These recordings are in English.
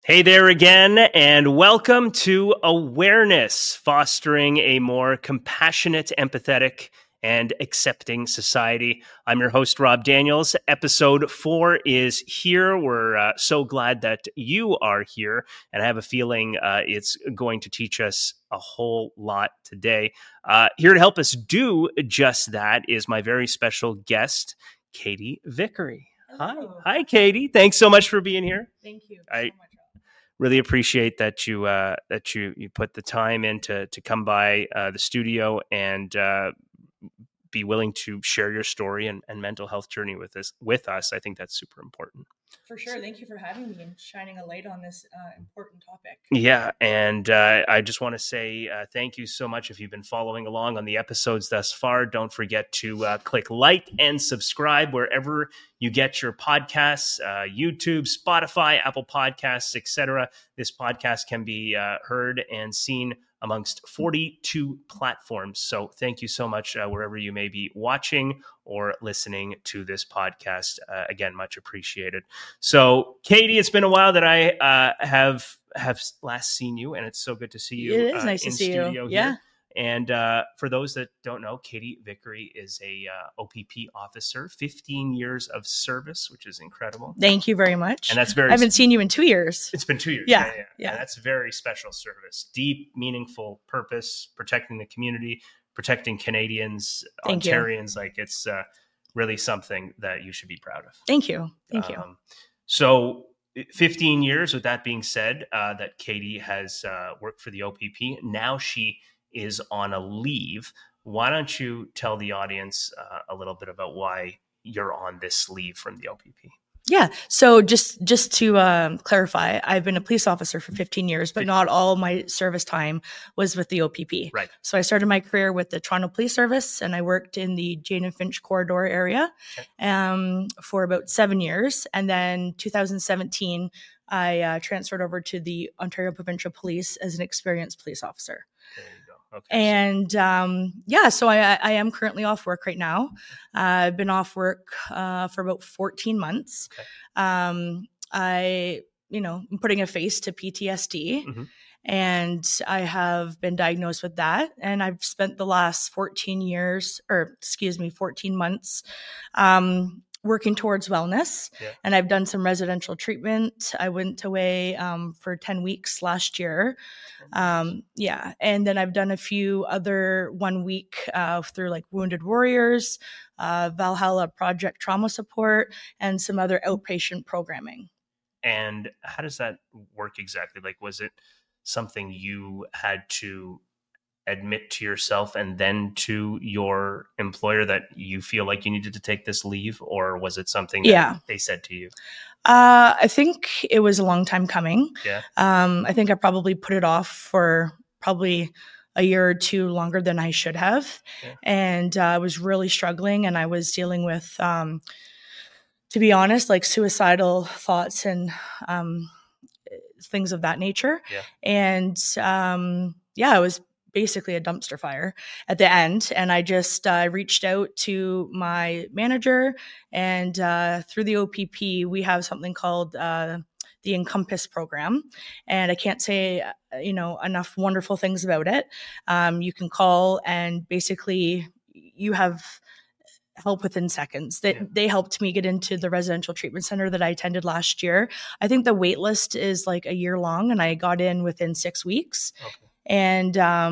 Hey there again, and welcome to Awareness, fostering a more compassionate, empathetic, and accepting society. I'm your host, Rob Daniels. Episode 4 is here. We're so glad that you are here, and I have a feeling it's going to teach us a whole lot today. Here to help us do just that is my very special guest, Katie Vickery. Hello. Hi, Katie. Thanks so much for being here. Thank you I so much. really appreciate that you put the time in to come by the studio and be willing to share your story and mental health journey with us. I think that's super important. For sure. Thank you for having me and shining a light on this important topic. Yeah, and I just want to say thank you so much. If you've been following along on the episodes thus far, don't forget to click like and subscribe wherever you get your podcasts, YouTube, Spotify, Apple Podcasts, etc. This podcast can be heard and seen amongst 42 platforms. So thank you so much wherever you may be watching or listening to this podcast. Again, much appreciated. So, Katie, it's been a while that I have last seen you, and it's so good to see you. It is nice to see you. Yeah. Here. And for those that don't know, Katie Vickery is a OPP officer, 15 years of service, which is incredible. Thank you very much. And that's very. I haven't seen you in 2 years. It's been 2 years. Yeah. And that's very special service. Deep, meaningful purpose, protecting the community, protecting Canadians, Thank Ontarians. Like it's really something that you should be proud of. Thank you. Thank you. So 15 years, with that being said, that Katie has worked for the OPP. Now she is on a leave. Why don't you tell the audience a little bit about why you're on this leave from the OPP? Yeah. So just to clarify, I've been a police officer for 15 years, but not all my service time was with the OPP. Right. So I started my career with the Toronto Police Service, and I worked in the Jane and Finch corridor area for about 7 years. And then 2017, I transferred over to the Ontario Provincial Police as an experienced police officer. There you go. Okay. And so I am currently off work right now. I've been off work for about 14 months. Okay. I'm putting a face to PTSD, and I have been diagnosed with that. And I've spent the last 14 months working towards wellness. Yeah. And I've done some residential treatment. I went away for 10 weeks last year. And then I've done a few other 1 week through like Wounded Warriors, Valhalla Project Trauma Support, and some other outpatient programming. And how does that work exactly? Like, was it something you had to admit to yourself and then to your employer that you feel like you needed to take this leave, or was it something that they said to you? I think it was a long time coming. Yeah. I think I probably put it off for probably a year or two longer than I should have. Yeah. And I was really struggling, and I was dealing with, to be honest, like suicidal thoughts and things of that nature. Yeah. And it was basically a dumpster fire at the end. And I just reached out to my manager, and through the OPP, we have something called the Encompass program. And I can't say, enough wonderful things about it. You can call, and basically you have help within seconds. They helped me get into the residential treatment center that I attended last year. I think the wait list is like a year long, and I got in within 6 weeks. Okay. And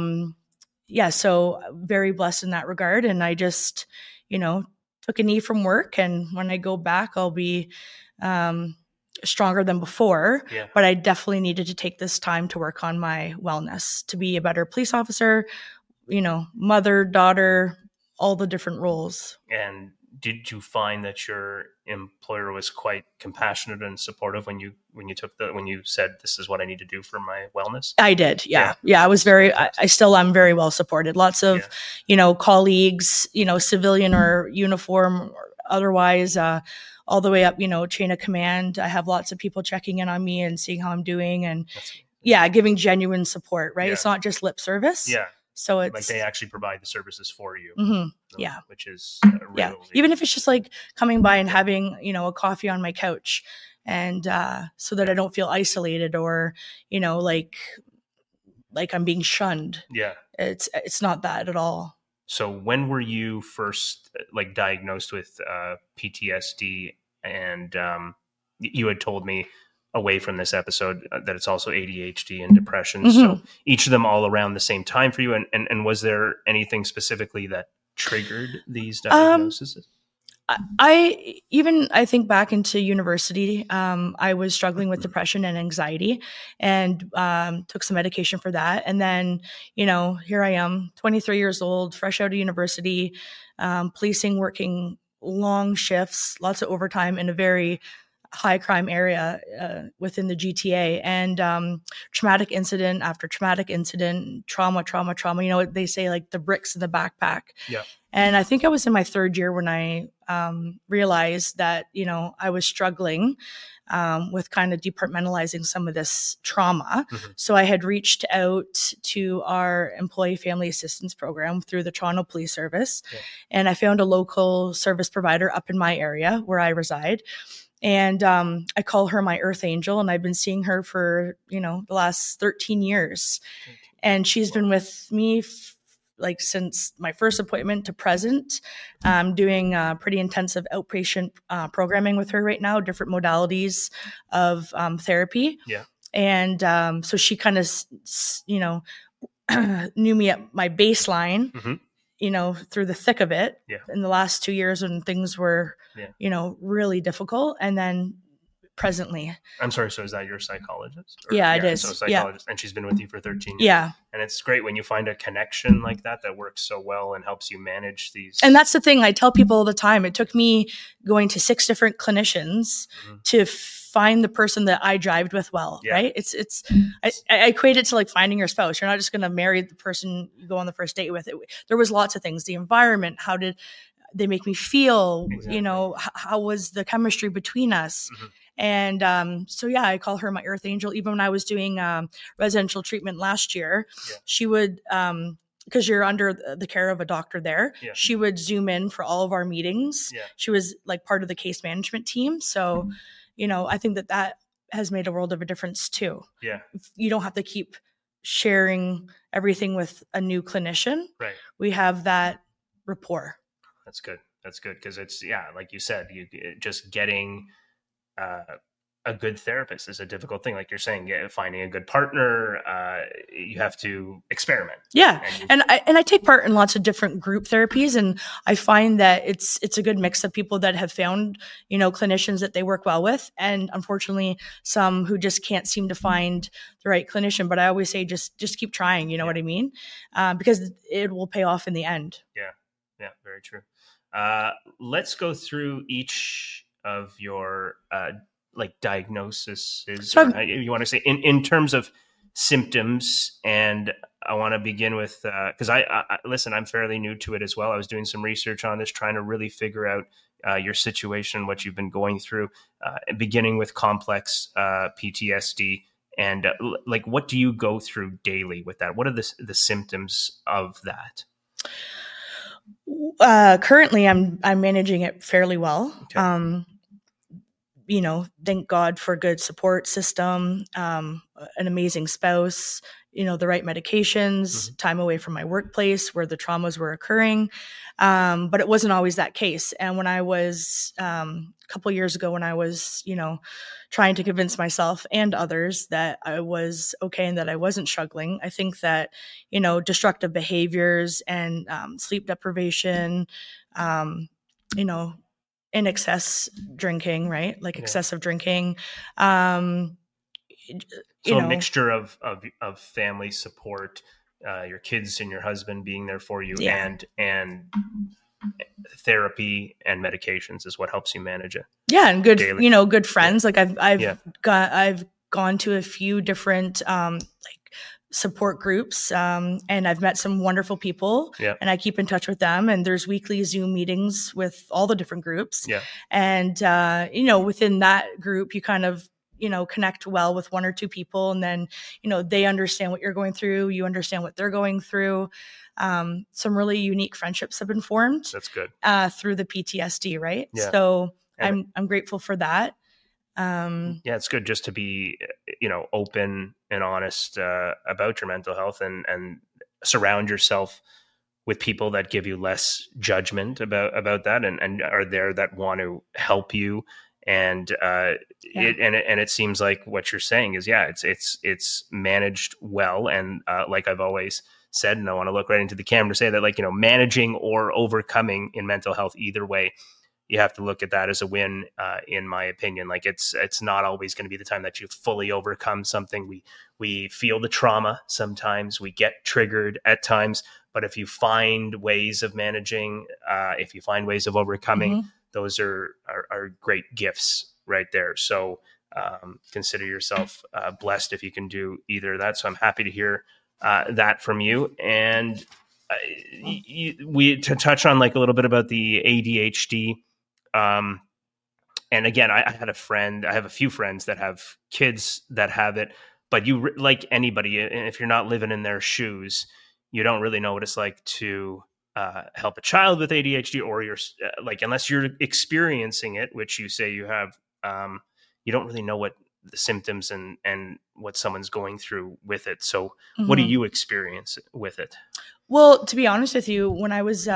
so very blessed in that regard. And I just, took a knee from work, and when I go back, I'll be stronger than before. Yeah. But I definitely needed to take this time to work on my wellness, to be a better police officer, mother, daughter, all the different roles. And did you find that your employer was quite compassionate and supportive when you said, this is what I need to do for my wellness? I did. Yeah. I was I still am very well supported. Lots of, colleagues, civilian or uniform or otherwise, all the way up, chain of command. I have lots of people checking in on me and seeing how I'm doing, and giving genuine support, right? Yeah. It's not just lip service. Yeah. So it's like they actually provide the services for you. Which is even if it's just like coming by and having, a coffee on my couch, and so that I don't feel isolated or, you know, like I'm being shunned. Yeah. It's not that at all. So when were you first like diagnosed with PTSD? And you had told me away from this episode that it's also ADHD and depression. Mm-hmm. So each of them all around the same time for you. And was there anything specifically that triggered these diagnoses? I think back into university, I was struggling with depression and anxiety, and took some medication for that. And then, you know, here I am, 23 years old, fresh out of university, policing, working long shifts, lots of overtime in a very high crime area within the GTA, and traumatic incident after traumatic incident, trauma. You know, they say like the bricks in the backpack. Yeah. And I think I was in my third year when I realized that, you know, I was struggling with kind of departmentalizing some of this trauma. Mm-hmm. So I had reached out to our employee family assistance program through the Toronto Police Service. Yeah. And I found a local service provider up in my area where I reside. And I call her my earth angel, and I've been seeing her for, you know, the last 13 years. And she's been with me like since my first appointment to present. I'm doing pretty intensive outpatient programming with her right now, different modalities of therapy. Yeah. And so she kind of, you know, knew me at my baseline, mm-hmm. you know, through the thick of it in the last 2 years when things were, you know, really difficult. And then presently. I'm sorry, so is that your psychologist? Yeah, it is. So psychologist, and she's been with you for 13 years. Yeah. And it's great when you find a connection like that works so well and helps you manage these. And that's the thing I tell people all the time. It took me going to 6 different clinicians to find the person that I jived with well, right? I equate it to like finding your spouse. You're not just going to marry the person you go on the first date with. There was lots of things. The environment, how did they make me feel? Exactly. You know, how was the chemistry between us? Mm-hmm. And so, yeah, I call her my earth angel. Even when I was doing residential treatment last year, she would, because you're under the care of a doctor there, she would Zoom in for all of our meetings. Yeah. She was like part of the case management team. So, you know, I think that has made a world of a difference too. Yeah. You don't have to keep sharing everything with a new clinician. Right. We have that rapport. That's good. That's good. Because it's, like you said, just getting a good therapist is a difficult thing. Like you're saying, finding a good partner, you have to experiment. Yeah. And I take part in lots of different group therapies, and I find that it's a good mix of people that have found, you know, clinicians that they work well with. And unfortunately, some who just can't seem to find the right clinician. But I always say, just keep trying. You know what I mean? Because it will pay off in the end. Yeah. Yeah. Very true. Let's go through each of your like diagnoses, you want to say in terms of symptoms. And I want to begin with because I listen, I'm fairly new to it as well. I was doing some research on this, trying to really figure out your situation, what you've been going through, beginning with complex PTSD. And like, what do you go through daily with that? What are the symptoms of that? Currently I'm managing it fairly well. Okay. You know, thank God for a good support system, an amazing spouse, you know, the right medications, time away from my workplace where the traumas were occurring. But it wasn't always that case. And when I was, a couple of years ago, when I was, you know, trying to convince myself and others that I was okay and that I wasn't struggling, I think that, you know, destructive behaviors and sleep deprivation, you know, in excess drinking, right? Like excessive drinking. So a mixture of family support, your kids and your husband being there for you, and therapy and medications is what helps you manage it. Yeah, and good, daily. You know, good friends. Like I've gone to a few different support groups, and I've met some wonderful people, and I keep in touch with them, and there's weekly Zoom meetings with all the different groups. And you know, within that group, you kind of, you know, connect well with one or two people, and then, you know, they understand what you're going through, you understand what they're going through. Some really unique friendships have been formed. That's good. Through the PTSD, right? So I'm grateful for that. Yeah, it's good just to be, open and honest about your mental health, and surround yourself with people that give you less judgment about that, and are there that want to help you. And it seems like what you're saying is, yeah, it's managed well. And like I've always said, and I want to look right into the camera to say that, like, managing or overcoming in mental health, either way, you have to look at that as a win, in my opinion. Like, it's not always going to be the time that you fully overcome something. We feel the trauma sometimes, we get triggered at times, but if you find ways of managing, if you find ways of overcoming, those are great gifts right there. So consider yourself blessed if you can do either of that. So I'm happy to hear that from you. And we to touch on like a little bit about the ADHD. And again, I have a few friends that have kids that have it, but like anybody, if you're not living in their shoes, you don't really know what it's like to help a child with ADHD, or you're unless you're experiencing it, which you say you have, you don't really know what the symptoms and what someone's going through with it. So what do you experience with it? Well, to be honest with you, when I was,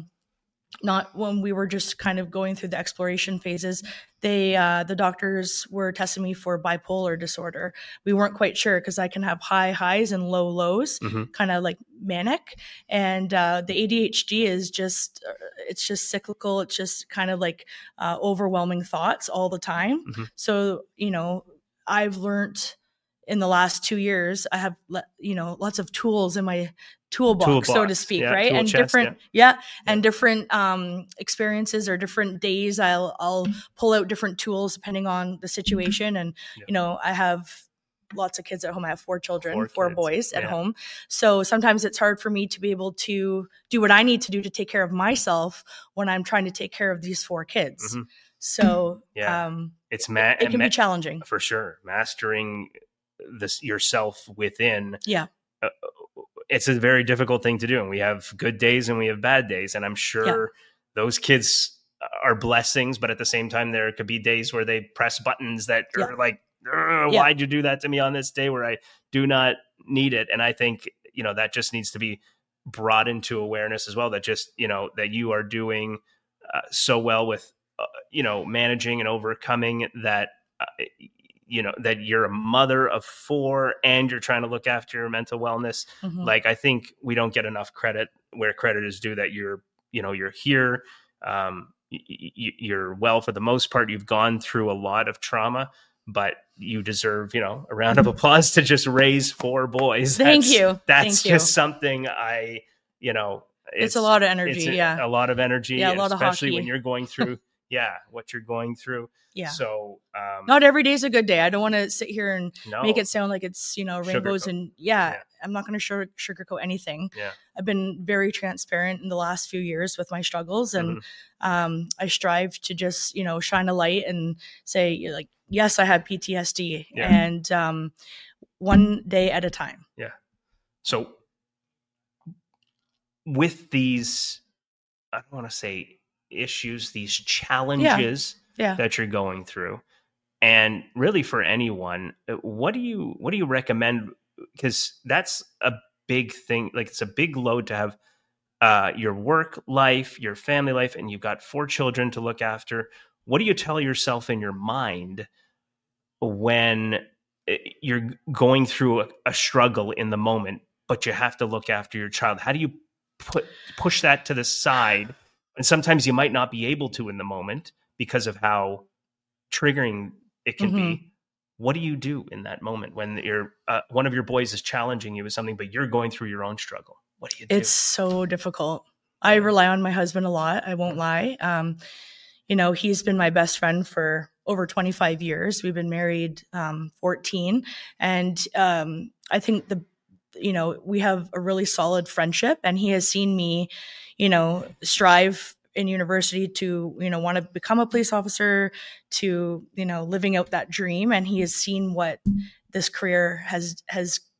when we were just kind of going through the exploration phases, the doctors were testing me for bipolar disorder. We weren't quite sure because I can have high highs and low lows, kind of like manic. And the ADHD is just, it's just cyclical. It's just kind of like overwhelming thoughts all the time. So, I've learned in the last 2 years, I have, lots of tools in my toolbox, so to speak, right? And chest, and different experiences or different days, I'll pull out different tools depending on the situation. And I have lots of kids at home. I have 4 children, 4 boys at home. So sometimes it's hard for me to be able to do what I need to do to take care of myself when I'm trying to take care of these 4 kids. So it can be challenging for sure. Mastering this yourself within. It's a very difficult thing to do. And we have good days and we have bad days. And I'm sure those kids are blessings, but at the same time, there could be days where they press buttons that are like, why'd you do that to me on this day where I do not need it? And I think, that just needs to be brought into awareness as well, that just, that you are doing so well with, managing and overcoming that, that you're a mother of 4 and you're trying to look after your mental wellness. Like, I think we don't get enough credit where credit is due, that you're here. You're well, for the most part. You've gone through a lot of trauma, but you deserve, a round of applause to just raise 4 boys. Thank you. That's just something it's a lot of energy. A lot of energy, a lot especially of hockey when you're going through, what you're going through. So, not every day is a good day. I don't want to sit here and make it sound like it's, rainbows and I'm not going to sugarcoat anything. I've been very transparent in the last few years with my struggles, and I strive to just, shine a light and say, like, yes, I have PTSD, and one day at a time. So with these, I don't want to say issues, these challenges that you're going through, and really for anyone, what do you recommend? Because that's a big thing. Like, it's a big load to have your work life, your family life, and you've got 4 children to look after. What do you tell yourself in your mind when you're going through a struggle in the moment, but you have to look after your child? How do you push that to the side? And sometimes you might not be able to in the moment because of how triggering it can be. What do you do in that moment when one of your boys is challenging you with something, but you're going through your own struggle? What do you do? It's so difficult. I rely on my husband a lot. I won't lie. He's been my best friend for over 25 years. We've been married 14. And I think we have a really solid friendship, and he has seen me, strive in university to, want to become a police officer, to, living out that dream. And he has seen what this career has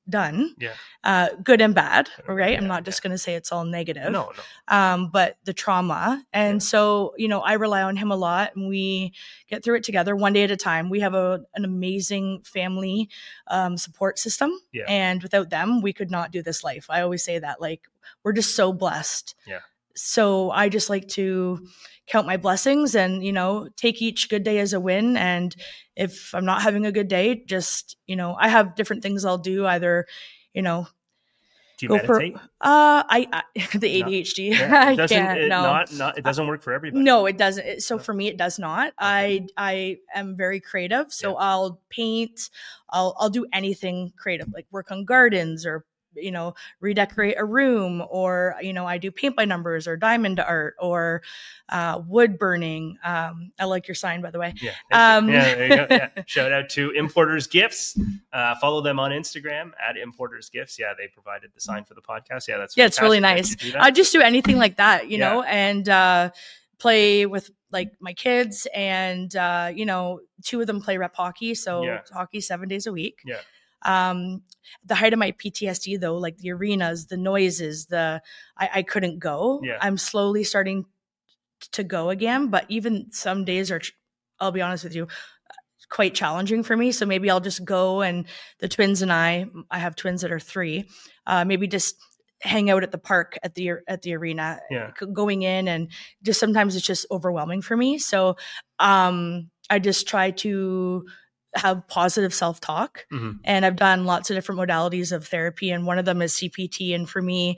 done. Yeah. Good and bad, right? Yeah, I'm not just going to say it's all negative. No. But the trauma. And so, I rely on him a lot, and we get through it together one day at a time. We have an amazing family support system. Yeah. And without them, we could not do this life. I always say that, like, we're just so blessed. Yeah. So I just like to count my blessings and, take each good day as a win. And if I'm not having a good day, just, I have different things I'll do, either, Do you go meditate? I the ADHD. Yeah. I can't. No, it doesn't work for everybody. No, it doesn't. So for me, it does not. Okay. I am very creative. So I'll paint. I'll do anything creative, like work on gardens or redecorate a room, or I do paint by numbers or diamond art or wood burning. I like your sign, by the way. Yeah, there you go. Yeah. Shout out to Importers Gifts. Follow them on Instagram at Importers Gifts. Yeah, they provided the sign for the podcast. Yeah, that's it's really nice. I just do anything like that, and play with like my kids, and 2 of them play rep hockey, so hockey 7 days a week. Yeah. The height of my PTSD, though, like the arenas, the noises, I couldn't go. Yeah. I'm slowly starting to go again, but even some days are, I'll be honest with you, quite challenging for me. So maybe I'll just go, and the twins and I have twins that are 3, maybe just hang out at the park at the arena, going in, and just sometimes it's just overwhelming for me. So I just try to have positive self-talk. Mm-hmm. And I've done lots of different modalities of therapy, and one of them is CPT. And for me,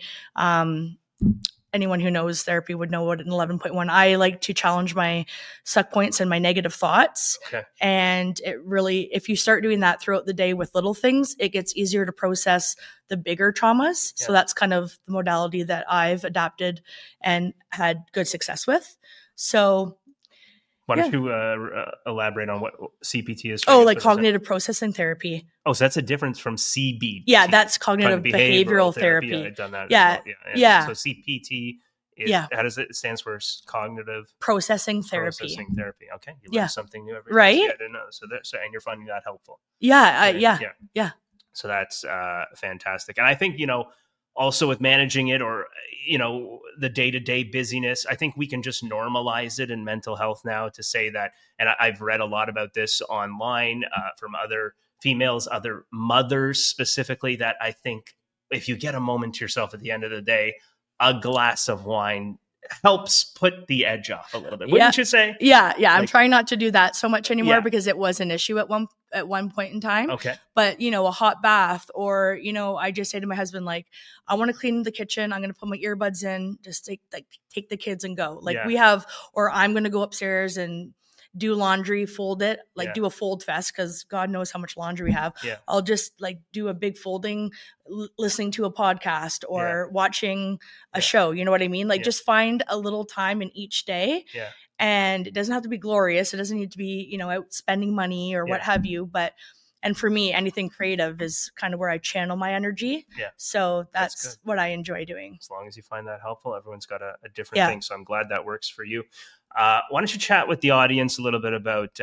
anyone who knows therapy would know what an 11.1, I like to challenge my suck points and my negative thoughts. Okay. And it really, if you start doing that throughout the day with little things, it gets easier to process the bigger traumas. So that's kind of the modality that I've adapted and had good success with. So why don't you elaborate on what CPT is? Like cognitive processing therapy. Oh, so that's a difference from CBT. Yeah, that's cognitive behavioral therapy. Yeah, I've done that. Yeah, as well. yeah. So CPT is, how does it stands for? Cognitive processing therapy. Processing therapy. Okay, you learn something new every day. Right? Yeah, I didn't know. So and you're finding that helpful. Yeah. So that's fantastic, and I think also with managing it, or the day-to-day busyness, I think we can just normalize it in mental health now, to say that, and I've read a lot about this online from other females, other mothers specifically, that I think if you get a moment to yourself at the end of the day, a glass of wine helps put the edge off a little bit. Wouldn't you say? Yeah. I'm trying not to do that so much anymore, because it was an issue at one point in time. Okay. But, a hot bath, or, I just say to my husband, like, I want to clean the kitchen. I'm going to put my earbuds in, just take the kids and go. Like we have, or I'm going to go upstairs and do laundry, fold it, do a fold fest, because God knows how much laundry we have. Yeah. I'll just do a big folding, listening to a podcast or watching a show. You know what I mean? Just find a little time in each day. Yeah. And it doesn't have to be glorious. It doesn't need to be, out spending money or what have you. And for me, anything creative is kind of where I channel my energy. Yeah. So that's what I enjoy doing. As long as you find that helpful, everyone's got a different thing. So I'm glad that works for you. Why don't you chat with the audience a little bit about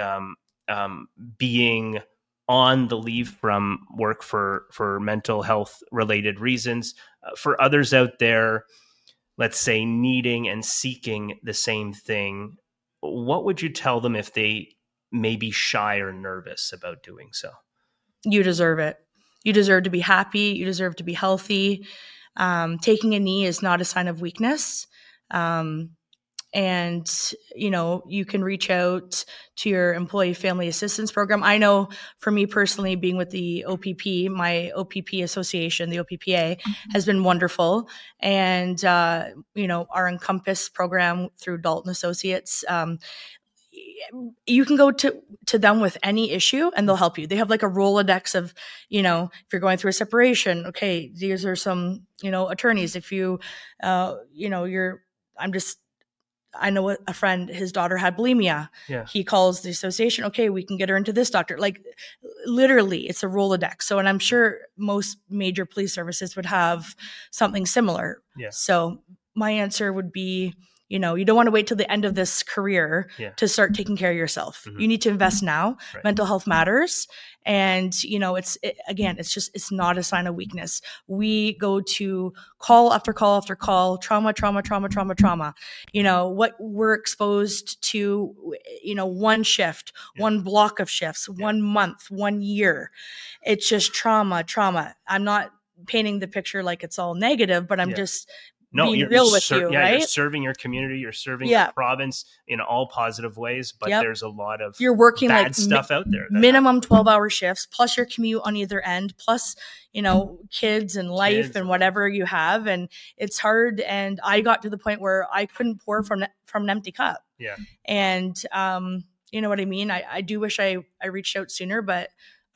being on the leave from work for mental health related reasons. For others out there, let's say needing and seeking the same thing, what would you tell them if they may be shy or nervous about doing so? You deserve it. You deserve to be happy. You deserve to be healthy. Taking a knee is not a sign of weakness. And, you can reach out to your employee family assistance program. I know for me personally, being with the OPP, my OPP association, the OPPA, has been wonderful. And, our Encompass program through Dalton Associates, you can go to them with any issue and they'll help you. They have like a Rolodex of, if you're going through a separation, okay, these are some, attorneys. If you, I know a friend, his daughter had bulimia. Yeah. He calls the association. Okay, we can get her into this doctor. Like literally it's a Rolodex. So, and I'm sure most major police services would have something similar. Yeah. So my answer would be, you know, you don't want to wait till the end of this career to start taking care of yourself. You need to invest now. Mental health matters. And, you know, it's not a sign of weakness. We go to call after call after call, trauma. You know, what we're exposed to, you know, one shift, one block of shifts, 1 month, 1 year. It's just trauma. I'm not painting the picture like it's all negative, but I'm just being real with you, right? You're serving your community, you're serving your province in all positive ways, but there's a lot of you're working bad like stuff out there. Minimum 12-hour shifts, plus your commute on either end, plus, you know, kids and life and whatever you have. And it's hard. And I got to the point where I couldn't pour from an empty cup. Yeah. And, you know what I mean? I do wish I reached out sooner, but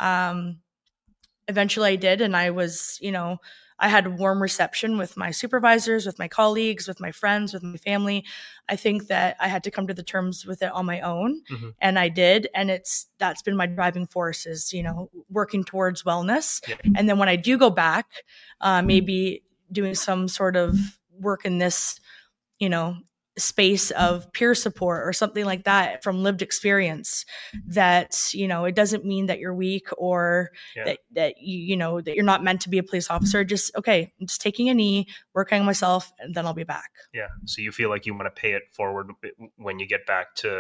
eventually I did. And I was, you know, I had warm reception with my supervisors, with my colleagues, with my friends, with my family. I think that I had to come to the terms with it on my own, and I did. And that's been my driving force is, you know, working towards wellness. And then when I do go back, maybe doing some sort of work in this, you know, space of peer support or something like that from lived experience, that, you know, it doesn't mean that you're weak or that you know, that you're not meant to be a police officer. Just, okay, I'm just taking a knee, working on myself, and then I'll be back. Yeah. So you feel like you want to pay it forward when you get back to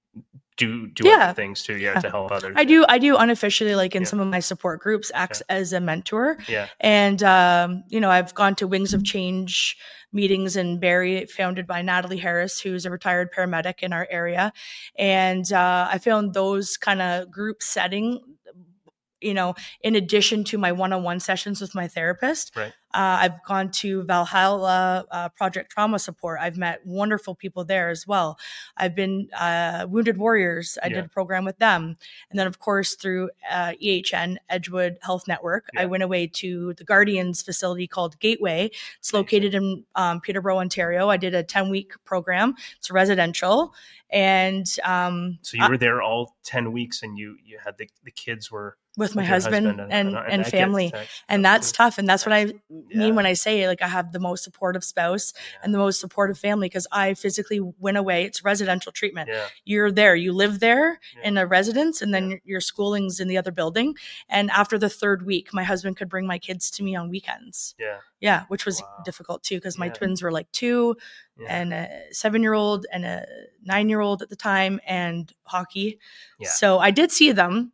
do other things too, to help others. I do unofficially, like in some of my support groups, act as a mentor. And, you know, I've gone to Wings of Change meetings in Barrie, founded by Natalie Harris, who's a retired paramedic in our area. And I found those kind of group setting, you know, in addition to my one-on-one sessions with my therapist. I've gone to Valhalla Project Trauma Support. I've met wonderful people there as well. I've been Wounded Warriors. I did a program with them. And then, of course, through EHN, Edgewood Health Network, I went away to the Guardians facility called Gateway. It's located in Peterborough, Ontario. I did a 10-week program. It's residential. And so you were there all 10 weeks, and you had the kids were with my husband and family. And that's tough. And that's what I mean when I say, like, I have the most supportive spouse and the most supportive family, because I physically went away. It's residential treatment. You're there, you live there in a residence, and then your schooling's in the other building. And after the third week, my husband could bring my kids to me on weekends. Which was difficult too, because my twins were like 2 and a 7-year-old and a 9-year-old at the time, and hockey. So I did see them.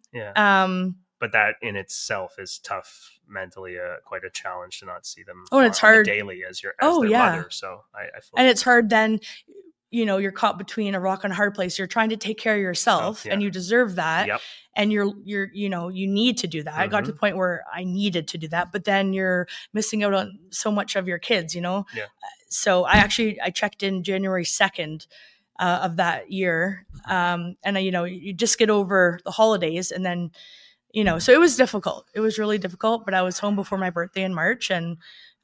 But that in itself is tough mentally, quite a challenge to not see them. Oh, and it's hard daily as their mother. So I feel and it's hard then, you know, you're caught between a rock and a hard place. You're trying to take care of yourself, and you deserve that. And you're, you know, you need to do that. I got to the point where I needed to do that, but then you're missing out on so much of your kids, you know? So I checked in January 2nd of that year. And you know, you just get over the holidays, and then, you know, so it was difficult. It was really difficult, but I was home before my birthday in March, and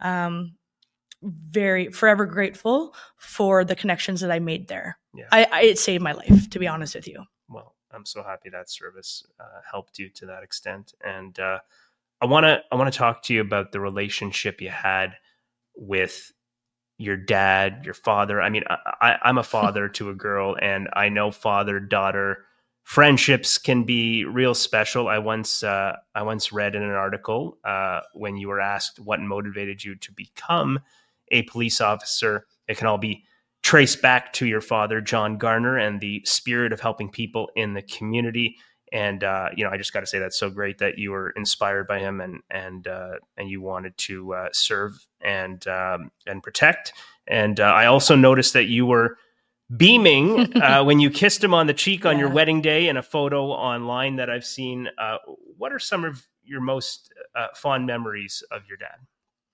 very forever grateful for the connections that I made there. It saved my life, to be honest with you. Well, I'm so happy that service helped you to that extent. And I want to talk to you about the relationship you had with your dad, your father. I mean, I'm a father to a girl, and I know father-daughter friendships can be real special. I once read in an article when you were asked what motivated you to become a police officer, it can all be traced back to your father, John Garner, and the spirit of helping people in the community. And you know, I just got to say that's so great that you were inspired by him, and you wanted to serve and protect. And I also noticed that you were beaming when you kissed him on the cheek on your wedding day in a photo online that I've seen. What are some of your most fond memories of your dad?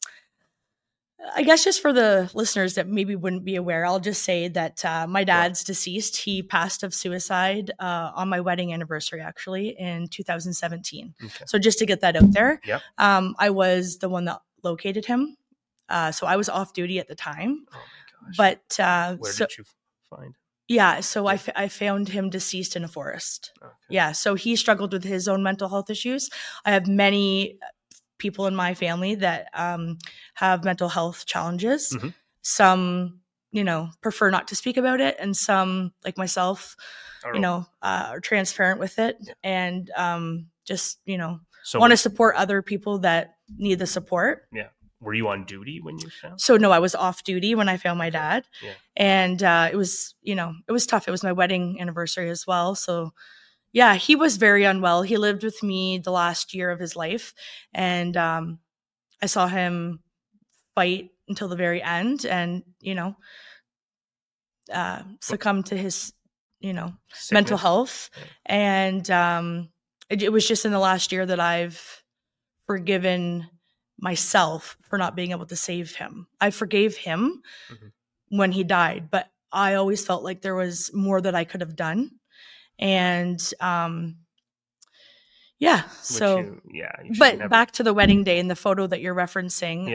I guess just for the listeners that maybe wouldn't be aware, I'll just say that my dad's deceased. He passed of suicide on my wedding anniversary, actually, in 2017. Okay. So just to get that out there, I was the one that located him. So I was off duty at the time. Oh my gosh. But where did you find? Yeah, so I found him deceased in a forest. Okay. Yeah, so he struggled with his own mental health issues. I have many people in my family that have mental health challenges. Mm-hmm. Some prefer not to speak about it. And some, like myself, are transparent with it, and just, want to support other people that need the support. Yeah. Were you on duty when you found? So no, I was off duty when I found my dad. Yeah. And it was tough. It was my wedding anniversary as well. So yeah, he was very unwell. He lived with me the last year of his life. And I saw him fight until the very end and, succumb to his, mental health. Yeah. And it was just in the last year that I've forgiven myself for not being able to save him. I forgave him when he died, but I always felt like there was more that I could have done. And back to the wedding day and the photo that you're referencing,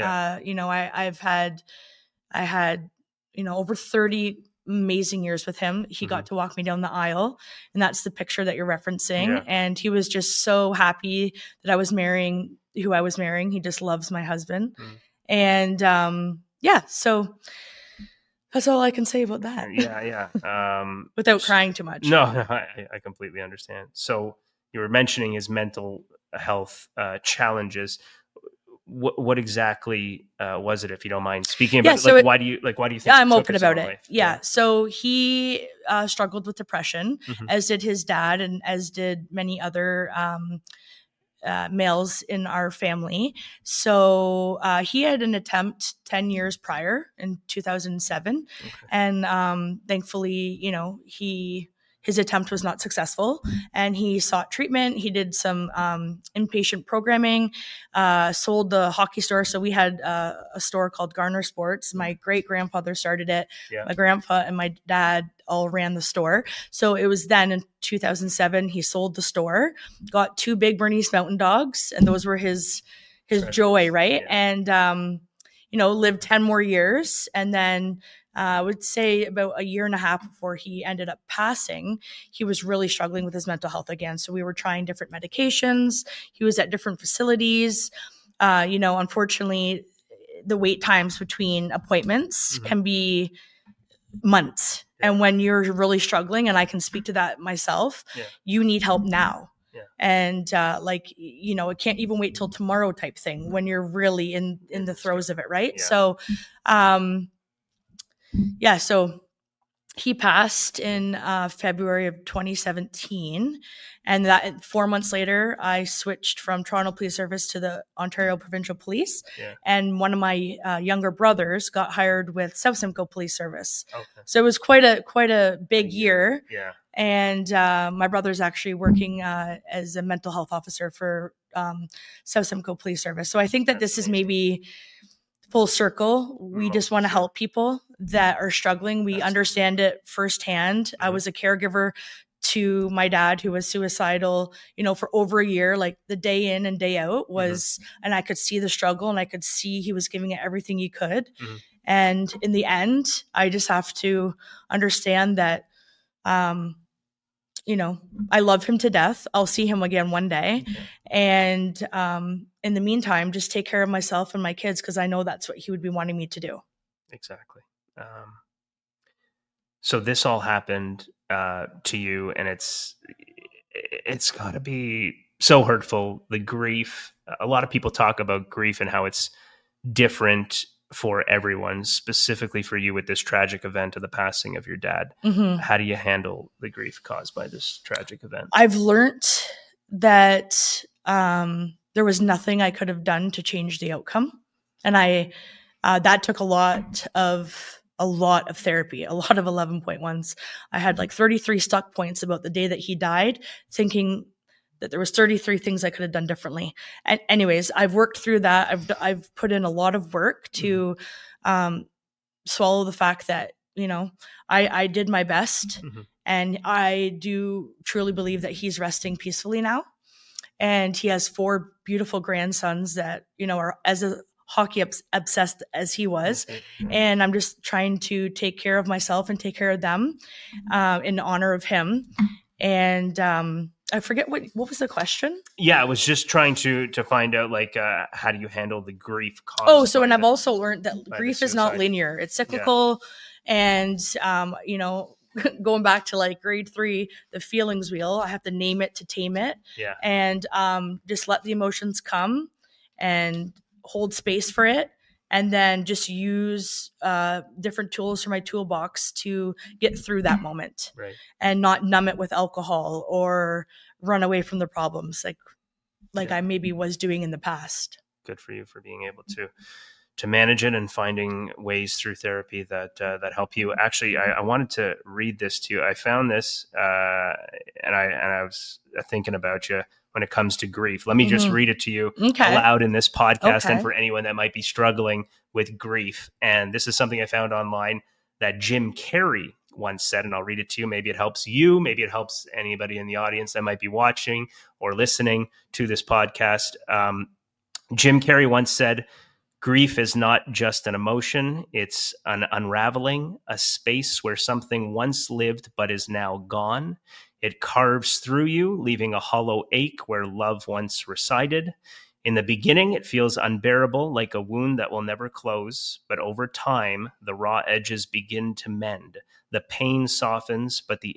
I had over 30 amazing years with him. He got to walk me down the aisle, and that's the picture that you're referencing. Yeah. And he was just so happy that I was marrying who I was marrying. He just loves my husband. And so that's all I can say about that. Yeah. Without crying too much. No, I completely understand. So you were mentioning his mental health challenges. What exactly was it, if you don't mind speaking about? Why do you think? Yeah, I'm open about it. Yeah. So he struggled with depression, as did his dad, and as did many other males in our family. So he had an attempt 10 years prior in 2007. Okay. And thankfully, his attempt was not successful, and he sought treatment. He did some inpatient programming, sold the hockey store. So we had a store called Garner Sports. My great-grandfather started it. Yeah. My grandpa and my dad all ran the store. So it was then in 2007, he sold the store, got 2 big Bernese Mountain Dogs, and those were his joy, right? Yeah. And, lived 10 more years. And then I would say about a year and a half before he ended up passing, he was really struggling with his mental health again. So we were trying different medications. He was at different facilities. Unfortunately, the wait times between appointments can be months. Yeah. And when you're really struggling, and I can speak to that myself, you need help now. Yeah. And it can't even wait till tomorrow type thing when you're really in the throes of it, right? Yeah. So, so he passed in February of 2017. And that 4 months later, I switched from Toronto Police Service to the Ontario Provincial Police. Yeah. And one of my younger brothers got hired with South Simcoe Police Service. Okay. So it was quite a big year. Yeah. And my brother's actually working as a mental health officer for South Simcoe Police Service. So I think that this is maybe full circle. We just want to help people that are struggling. We understand it firsthand. I was a caregiver to my dad, who was suicidal, for over a year, like the day in and day out was, and I could see the struggle, and I could see he was giving it everything he could. And in the end, I just have to understand that, I love him to death. I'll see him again one day. And in the meantime, just take care of myself and my kids, because I know that's what he would be wanting me to do. Exactly. So this all happened to you, and it's got to be so hurtful, the grief. A lot of people talk about grief and how it's different for everyone, specifically for you with this tragic event of the passing of your dad. How do you handle the grief caused by this tragic event? I've learned that there was nothing I could have done to change the outcome. And that took a lot of therapy, a lot of 11.1s. I had like 33 stuck points about the day that he died, thinking that there was 33 things I could have done differently. And anyways, I've worked through that. I've put in a lot of work to swallow the fact that, I did my best, and I do truly believe that he's resting peacefully now. And he has 4 beautiful grandsons that, are as hockey obsessed as he was. And I'm just trying to take care of myself and take care of them in honor of him. And I forget what was the question? Yeah, I was just trying to find out, how do you handle the grief caused? And I've also learned that grief is not linear. It's cyclical. And, going back to like grade 3, the feelings wheel, I have to name it to tame it. Yeah. And just let the emotions come and hold space for it. And then just use different tools from my toolbox to get through that moment. Right. And not numb it with alcohol or run away from the problems like I maybe was doing in the past. Good for you for being able to manage it and finding ways through therapy that help you. Actually, I wanted to read this to you. I found this and I was thinking about you when it comes to grief. Let me just read it to you aloud in this podcast, and for anyone that might be struggling with grief. And this is something I found online that Jim Carrey once said, and I'll read it to you. Maybe it helps you. Maybe it helps anybody in the audience that might be watching or listening to this podcast. Jim Carrey once said, "Grief is not just an emotion. It's an unraveling, a space where something once lived but is now gone. It carves through you, leaving a hollow ache where love once resided. In the beginning, it feels unbearable, like a wound that will never close. But over time, the raw edges begin to mend. The pain softens, but the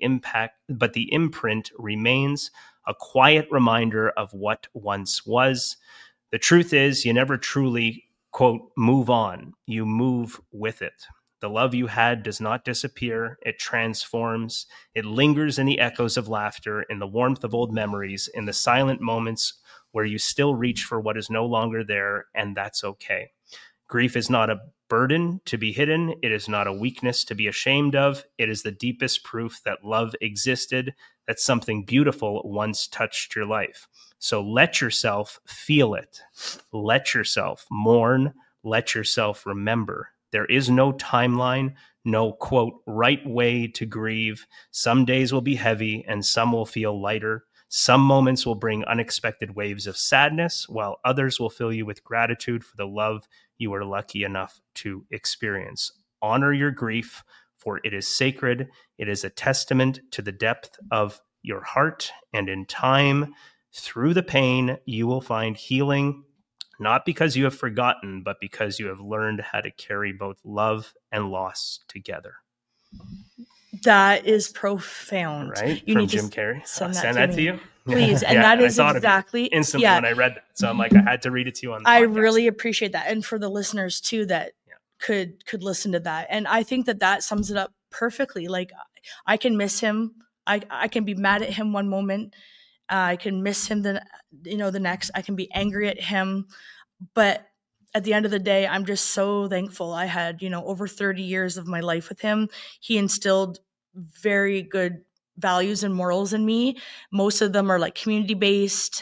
imprint remains, a quiet reminder of what once was. The truth is, you never truly, quote, move on. You move with it. The love you had does not disappear. It transforms. It lingers in the echoes of laughter, in the warmth of old memories, in the silent moments where you still reach for what is no longer there, and that's okay. Grief is not a burden to be hidden. It is not a weakness to be ashamed of. It is the deepest proof that love existed, that something beautiful once touched your life. So let yourself feel it. Let yourself mourn. Let yourself remember. There is no timeline, no, quote, right way to grieve. Some days will be heavy and some will feel lighter. Some moments will bring unexpected waves of sadness, while others will fill you with gratitude for the love you were lucky enough to experience. Honor your grief, for it is sacred. It is a testament to the depth of your heart, and in time, through the pain, you will find healing, not because you have forgotten, but because you have learned how to carry both love and loss together. That is profound. Right? From Jim Carrey. Send that to you? Please. And that is exactly instantly when I read that. So I'm like, I had to read it to you on the podcast. I really appreciate that. And for the listeners too, that could listen to that. And I think that sums it up perfectly. Like, I can miss him. I can be mad at him one moment. I can miss him the next. I can be angry at him. But at the end of the day, I'm just so thankful. I had, over 30 years of my life with him. He instilled very good values and morals in me. Most of them are like community based.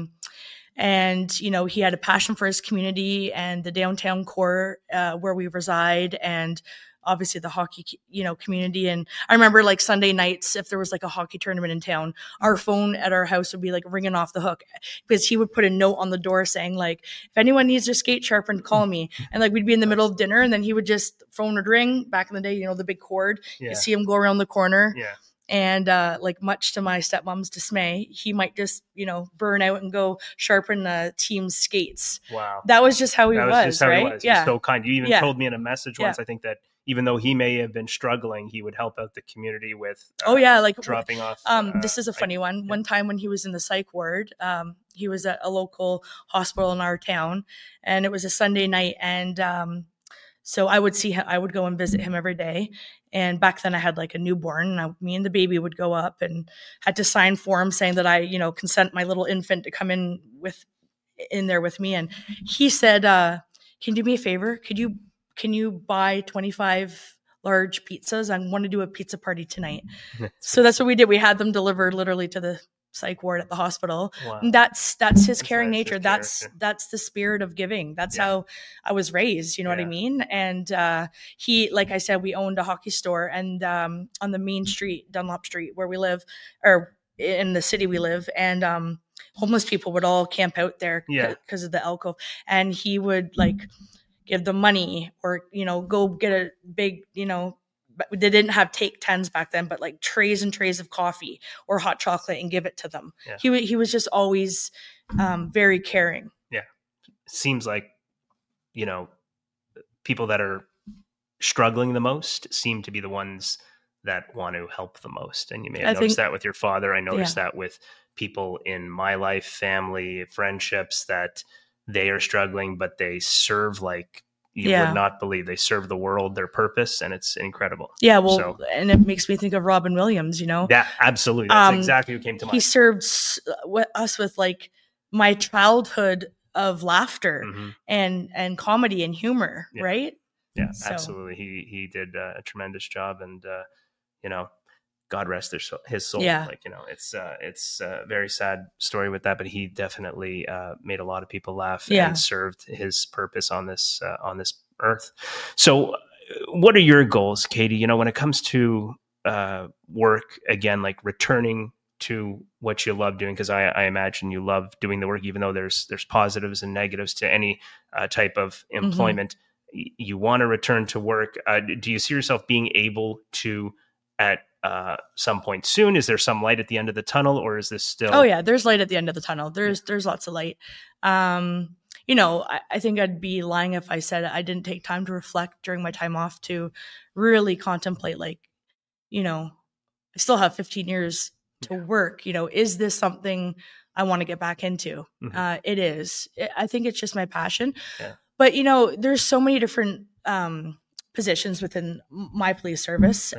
And, he had a passion for his community and the downtown core where we reside, and obviously the hockey, community. And I remember like Sunday nights, if there was like a hockey tournament in town, our phone at our house would be like ringing off the hook, because he would put a note on the door saying like, if anyone needs their skate sharpened, call me. And like, we'd be in the middle of dinner and then he would just, phone would ring. Back in the day, the big cord, you see him go around the corner. Yeah. And like, much to my stepmom's dismay, he might just, burn out and go sharpen the team's skates. Wow. That was just how he was, just how right? he was. He was so kind. You even told me in a message once, I think, that even though he may have been struggling, he would help out the community with dropping off. This is a funny one. One time when he was in the psych ward, he was at a local hospital in our town, and it was a Sunday night. And so I would see him, I would go and visit him every day. And back then I had like a newborn, and me and the baby would go up and had to sign for him saying that I, consent my little infant to come in there with me. And he said, can you do me a favor? Can you buy 25 large pizzas? I want to do a pizza party tonight. So that's what we did. We had them delivered literally to the psych ward at the hospital. Wow. And that's his caring nature. That's the spirit of giving. That's how I was raised. You know what I mean? And he, like I said, we owned a hockey store, and on the main street, Dunlop Street, where we live, or in the city we live, and homeless people would all camp out there because of the alcove. And he would like give them money, or, go get a big, they didn't have take 10s back then, but like trays and trays of coffee or hot chocolate and give it to them. Yeah. He was just always very caring. Yeah. Seems like, people that are struggling the most seem to be the ones that want to help the most. And you may have noticed that with your father. I noticed that with people in my life, family, friendships, that they are struggling, but they serve like you would not believe. They serve the world, their purpose, and it's incredible. Yeah, well, and it makes me think of Robin Williams, Yeah, absolutely. That's exactly what came to mind. He served us with like my childhood of laughter and comedy and humor, right? Yeah, absolutely. He did a tremendous job, and God rest his soul. Yeah. It's a very sad story with that, but he definitely made a lot of people laugh and served his purpose on this earth. So what are your goals, Katie? When it comes to work, again, like returning to what you love doing, because I imagine you love doing the work, even though there's positives and negatives to any type of employment. You want to return to work. Do you see yourself being able to at some point soon? Is there some light at the end of the tunnel, or is this still? Oh yeah, there's light at the end of the tunnel. There's lots of light. I think I'd be lying if I said I didn't take time to reflect during my time off to really contemplate, I still have 15 years to work. Is this something I want to get back into? It is. I think it's just my passion. Yeah. But, there's so many different positions within my police service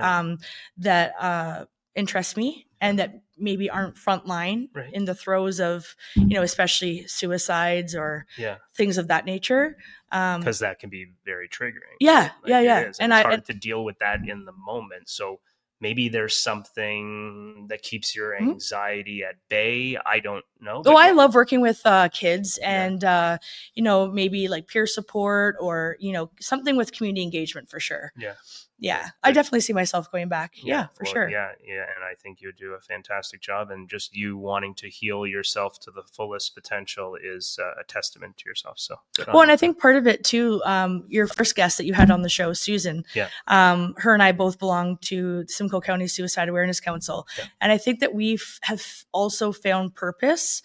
that interest me and that maybe aren't frontline in the throes of, especially suicides or things of that nature. Because that can be very triggering. Yeah, right? yeah. And it's hard to deal with that in the moment. So maybe there's something that keeps your anxiety at bay. I don't know. Oh, I love working with kids and, maybe like peer support or, something with community engagement for sure. Yeah. I definitely see myself going back. Yeah, for sure. Yeah. And I think you do a fantastic job, and just you wanting to heal yourself to the fullest potential is a testament to yourself. So, and I think part of it too, your first guest that you had on the show, Susan, her and I both belong to the Simcoe County Suicide Awareness Council. And I think that we have also found purpose,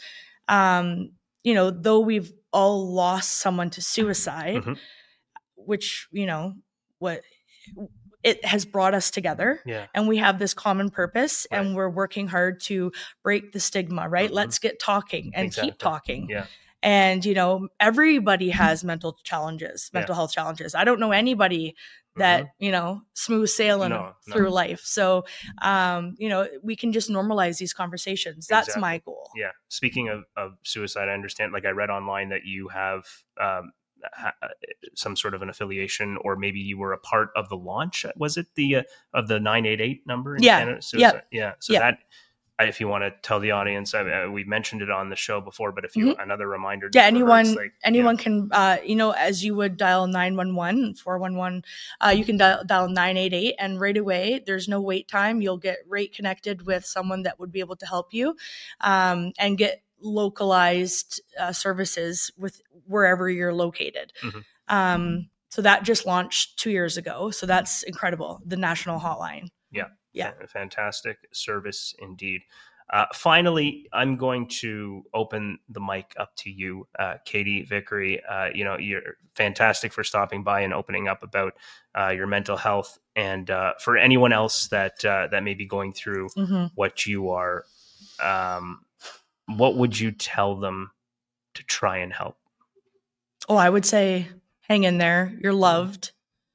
though we've all lost someone to suicide, which, it has brought us together and we have this common purpose and we're working hard to break the stigma, right? Let's get talking and keep talking. And, everybody has mental health challenges. I don't know anybody that, smooth sailing through life. So, we can just normalize these conversations. That's my goal. Yeah. Speaking of suicide, I understand, like I read online that you have, some sort of an affiliation, or maybe you were a part of the launch. Was it of the 988 number in Canada? So that, if you want to tell the audience, we mentioned it on the show before, but if you another reminder, anyone can, as you would dial 911, 411, you can dial 988, and right away, there's no wait time. You'll get right connected with someone that would be able to help you, and get localized services with wherever you're located. So that just launched 2 years ago. So that's incredible. The national hotline. Yeah. Fantastic service indeed. Finally, I'm going to open the mic up to you, Katie Vickery. You're fantastic for stopping by and opening up about your mental health. And for anyone else that may be going through what you are, what would you tell them to try and help? Oh, I would say hang in there. You're loved.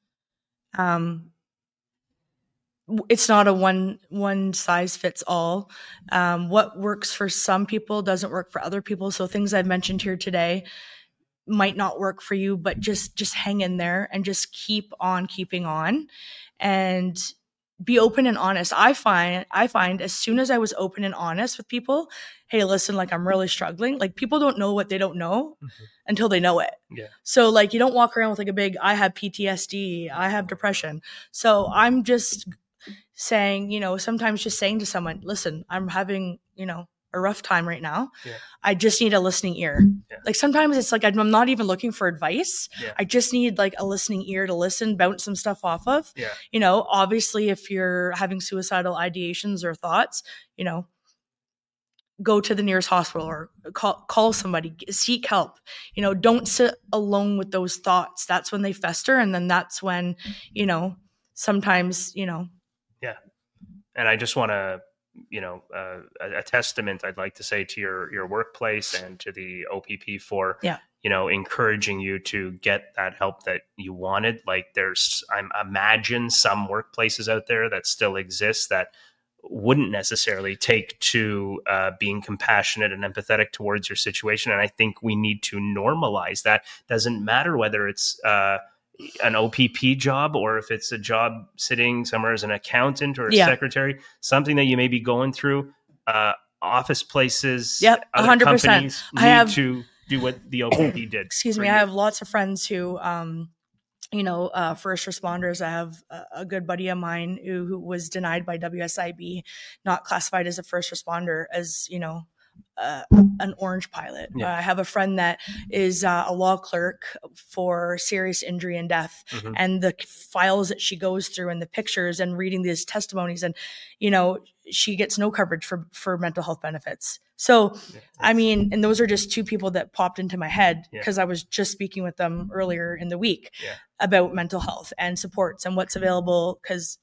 It's not a one size fits all. What works for some people doesn't work for other people. So things I've mentioned here today might not work for you, but just hang in there and just keep on keeping on and be open and honest. I find as soon as I was open and honest with people, hey, listen, like I'm really struggling. Like people don't know what they don't know until they know it. Yeah. So like you don't walk around with like a big, I have PTSD, I have depression. So I'm just saying, sometimes just saying to someone, listen, I'm having, a rough time right now. Yeah. I just need a listening ear. Yeah. Like sometimes it's like, I'm not even looking for advice. Yeah. I just need like a listening ear to listen, bounce some stuff off of. Yeah. Obviously if you're having suicidal ideations or thoughts, go to the nearest hospital or call somebody, seek help. Don't sit alone with those thoughts. That's when they fester. And then that's when, sometimes, Yeah. And I just want to, a testament, I'd like to say, to your workplace and to the OPP for, encouraging you to get that help that you wanted. Like I imagine some workplaces out there that still exist that wouldn't necessarily take to being compassionate and empathetic towards your situation. And I think we need to normalize that. Doesn't matter whether it's an OPP job or if it's a job sitting somewhere as an accountant or a secretary, something that you may be going through. Office places, other 100%. Companies need to do what the OPP did. Excuse me. I have lots of friends who, first responders. I have a good buddy of mine who was denied by WSIB, not classified as a first responder, as, an orange pilot. Yeah. I have a friend that is a law clerk for serious injury and death, and the files that she goes through and the pictures and reading these testimonies, and, she gets no coverage for mental health benefits. So, and those are just two people that popped into my head because I was just speaking with them earlier in the week about mental health and supports and what's available. Because,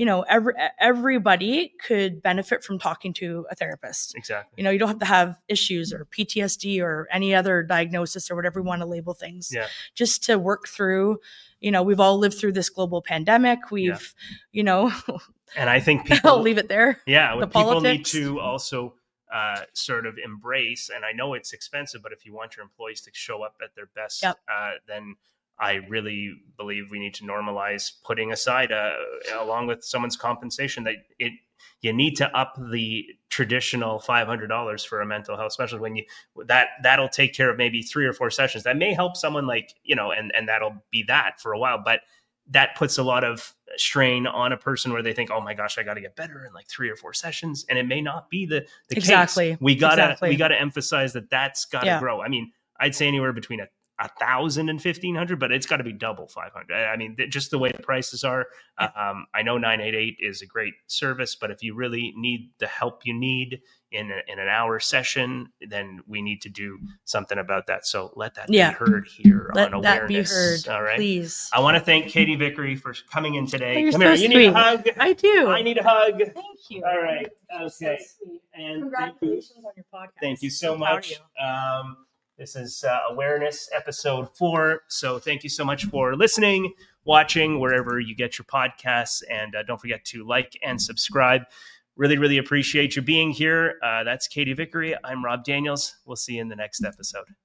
everybody could benefit from talking to a therapist. Exactly. You don't have to have issues or PTSD or any other diagnosis or whatever we want to label things. Yeah. Just to work through, we've all lived through this global pandemic. We've, and I think people, I'll leave it there. Yeah. What people need to also sort of embrace, and I know it's expensive, but if you want your employees to show up at their best, then I really believe we need to normalize putting aside, along with someone's compensation, that you need to up the traditional $500 for a mental health specialist when that'll take care of maybe 3 or 4 sessions. That may help someone and that'll be that for a while, but that puts a lot of strain on a person where they think, oh my gosh, I got to get better in like 3 or 4 sessions. And it may not be the case. We gotta emphasize that's gotta grow. I mean, I'd say anywhere between 1,000 and 1,500, but it's got to be double 500. I mean, just the way the prices are. I know 988 is a great service, but if you really need the help you need in an hour session, then we need to do something about that. So let that be heard here on awareness. Let that be heard. All right, please. I want to thank Katie Vickery for coming in today. Come here. You need a hug. I do. I need a hug. Thank you. All right. Okay. So sweet. And congratulations on your podcast. Thank you so much. This is Awareness episode 4. So thank you so much for listening, watching, wherever you get your podcasts. And don't forget to like and subscribe. Really, really appreciate you being here. That's Katie Vickery. I'm Rob Daniels. We'll see you in the next episode.